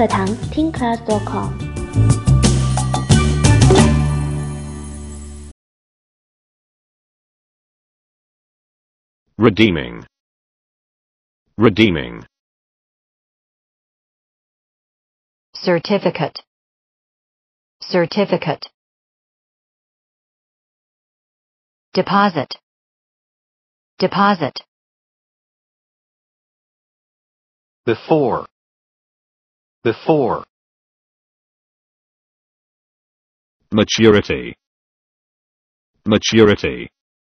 课堂听 class.com。 Redeeming. Redeeming. Certificate. Certificate. Deposit. Deposit. Before. Before. Maturity. Maturity.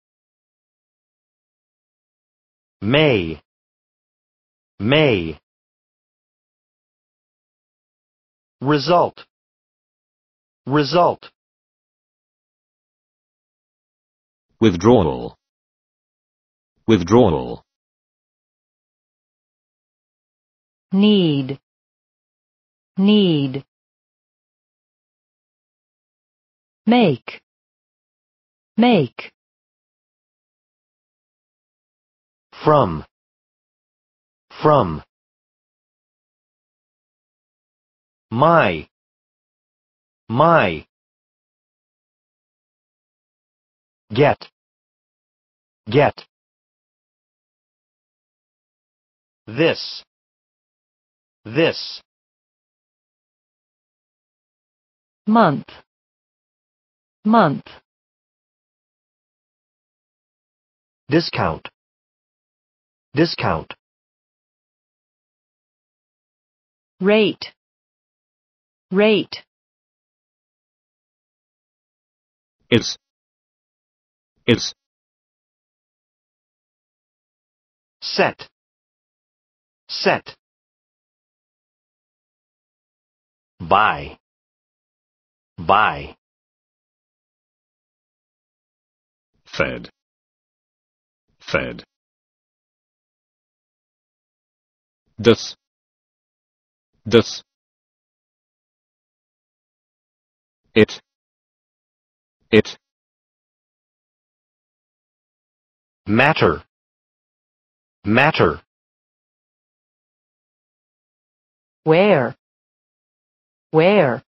May. May. Result. Result. Withdrawal. Withdrawal. Need. Need. Make. Make. From. From. My. My. Get. Get. This. This. Month. Month. Discount. Discount. Rate. Rate. It's. Set. Set. Buy. Buy. Fed. Fed. Das. It. Matter. Matter. Where. Where.